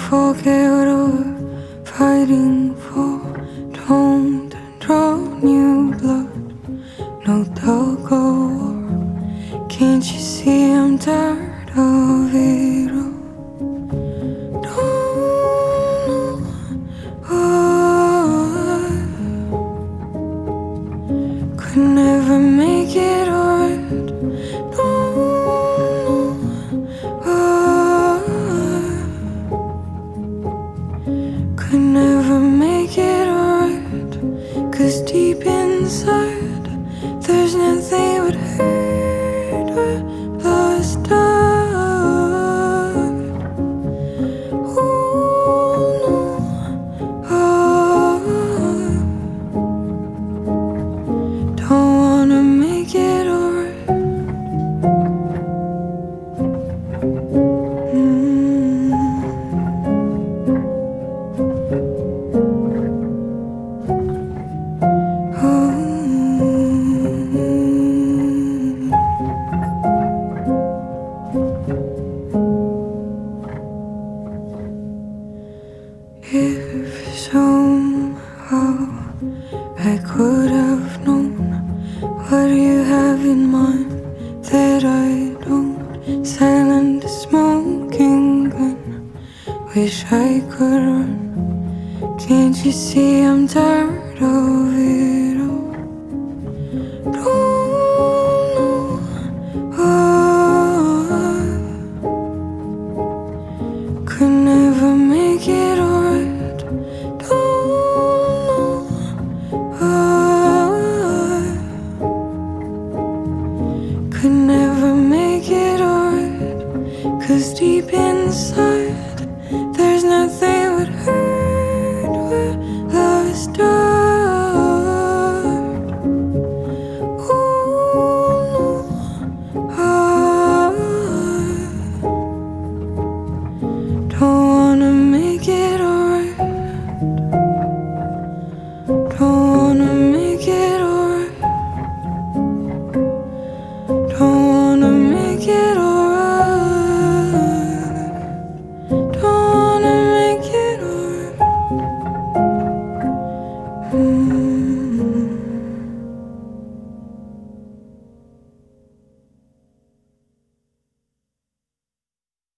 forget what we're fighting for. Don't draw new blood, no tug of war. Can't you see I'm tired of it all? Don't know why. Could never make it right. Don't know why. Could never make it right. 'Cause deep inside there's nothing but hate where love's died. Oh no, don't wanna make it alright. If somehow I could have known what you have in mind that I don't, silent smoking gun, wish I could run. Can't you see I'm tired of it all? Don't know why. Could never make it right. Don't know why. Could never make it right. 'Cause deep inside